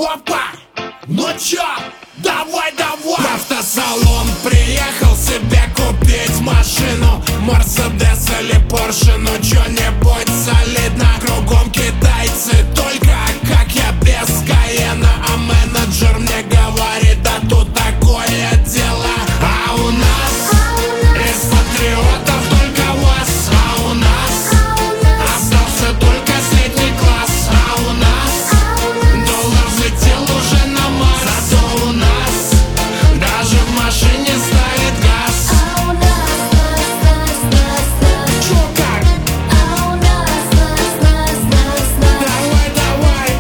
Опа! Ну чё? Давай, давай! В автосалон приехал себе купить машину, Мерседес или Порше, ну чё-нибудь солидно. Кругом китайцы, только как я без Каена. А менеджер мне говорит, да тут такое дело. А у нас из патриотов только ВАЗ. А у нас остался только средний класс. А у нас доллар взлетел уже на Марс. Зато у нас даже в машине ставит газ. Чё как? Давай, давай,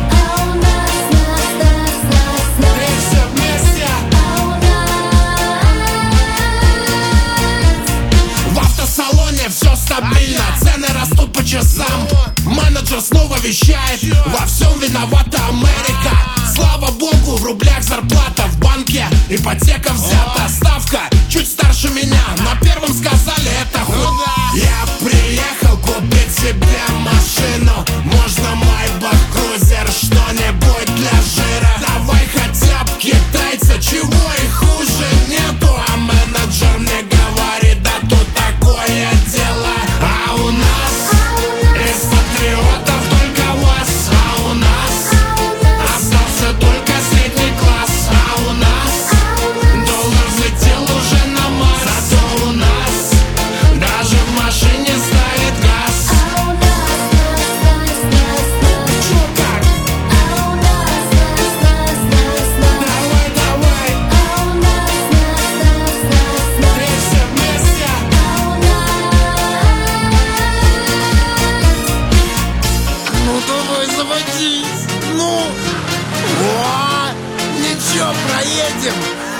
и все вместе. В автосалоне все стабильно, цены растут по часам. Менеджер снова вещает, во всем виновата Америка. Слава богу, в рублях зарплата, в банке ипотека взята. Ставка чуть старше меня, но первым сказали это хуй. Я приехал купить себе машину, можно Майбах, Крузер, что-нибудь для жира. Давай хотя бы китайца, чего и хуже нету. А менеджер мне говорит, да тут такое дело. А у нас из патриотов только ВАЗ. А у нас остался только средний класс. А у нас доллар взлетел уже на Марс. Зато у нас даже в машине ставит газ. Чё как? Давай, давай, и все вместе. Ну давай, заводись. Ну. О, ничего, проедем.